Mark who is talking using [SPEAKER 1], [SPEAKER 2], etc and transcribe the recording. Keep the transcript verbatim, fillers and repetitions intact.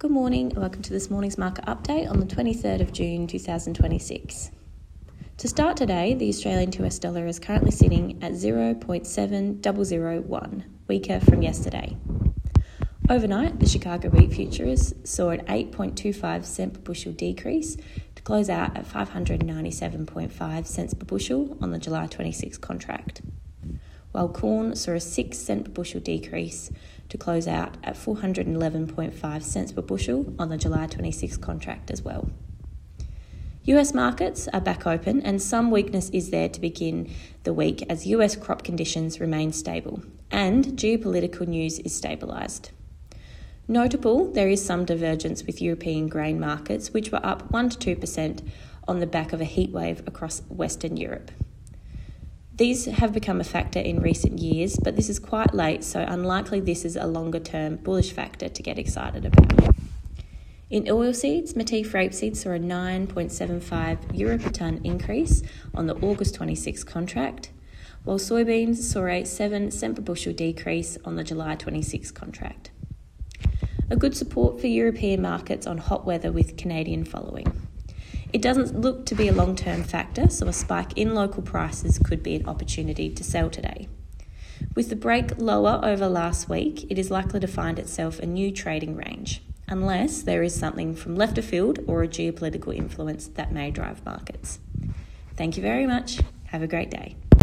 [SPEAKER 1] Good morning and welcome to this morning's market update on the twenty-third of June two thousand twenty-six. To start today, the Australian to U S dollar is currently sitting at zero point seven zero zero one, weaker from yesterday. Overnight, the Chicago wheat futures saw an eight point two five cent per bushel decrease to close out at five hundred ninety-seven point five cents per bushel on the July twenty-sixth contract, while corn saw a six cent per bushel decrease to close out at four hundred eleven point five cents per bushel on the July twenty-sixth contract as well. U S markets are back open and some weakness is there to begin the week as U S crop conditions remain stable and geopolitical news is stabilised. Notable, there is some divergence with European grain markets, which were up one to two percent on the back of a heatwave across Western Europe. These have become a factor in recent years, but this is quite late, so unlikely this is a longer-term bullish factor to get excited about. In oilseeds, Matif rapeseed saw a nine point seven five euro per tonne increase on the August twenty-sixth contract, while soybeans saw a seven cent per bushel decrease on the July twenty-sixth contract. A good support for European markets on hot weather with Canadian following. It doesn't look to be a long-term factor, so a spike in local prices could be an opportunity to sell today. With the break lower over last week, it is likely to find itself a new trading range, unless there is something from left of field or a geopolitical influence that may drive markets. Thank you very much. Have a great day.